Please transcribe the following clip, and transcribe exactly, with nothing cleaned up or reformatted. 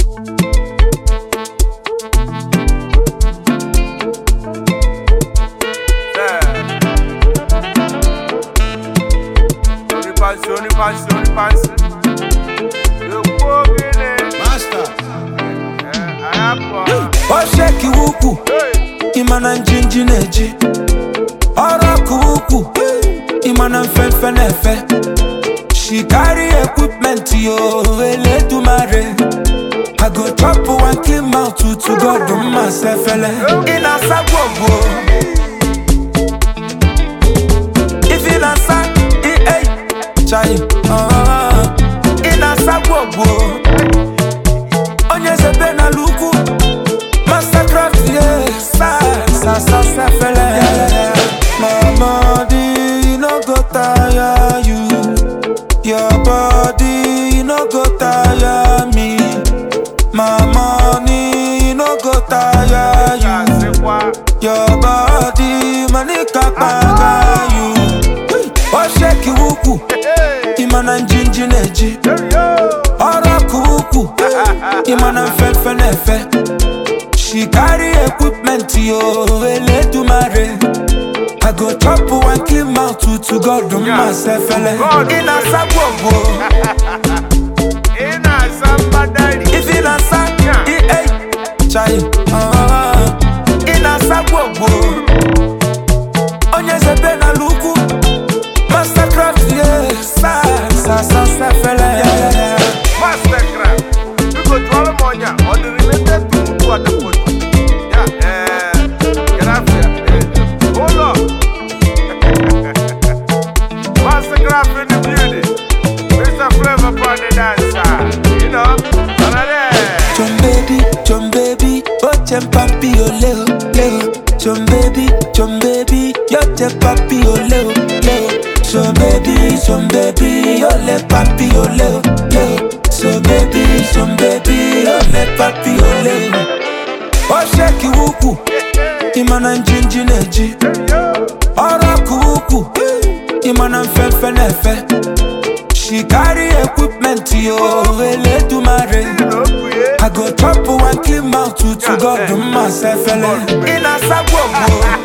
Only pass, only pass. You walking in. Master. I have one. O shake wuku. Imana njinji neji. Ora kuku. Imana mfenfe nefe. She carry equipment yo. Ele to marry. I go chop one clean mouth to to God do myself. Ina sagwogo. If ina sag. Chai, ah, ina sagwogo. Onye sebe na luku, Mastercraft, yeah. Sa, sa, sa, sa, fele. My body, you no go tire you. Your body, you no go tire me. My money, you no go tire you. Your body, money kakaga you. O shake wuku. Imana njinji neji. Ora kuku. Imana mfenfe nefe. She carry equipment yo. Ele to marry. I go chop one clean mouth to to God do myself. Ina sagwogo. Ina somebody. If ina sag, eh eh. Chai, ah, ina sagwogo. Onye sebe na luku. Mastercraft, yeah. Sa, sa, sa, sa, fele. Mastercraft. We go to Alamonia on the related to what the foot. Yeah, eh. Get up here. Hold on. Mastercraft in the building. Mister Flavor on the dancer. You know, John baby, John baby, oh John papi oh leo, leo. John baby, John baby, yo te papi oh leo, leo. So baby, some baby, oh le papi oh leo, leo. So baby, some baby, oh le papi oh leo. Oh shake wuku, imana njinji neji. Ora kuku, imana mfenfe nefe. She carry equipment yo, ele to marry. I go chop one clean mouth to to God do myself. Ina sagwogo.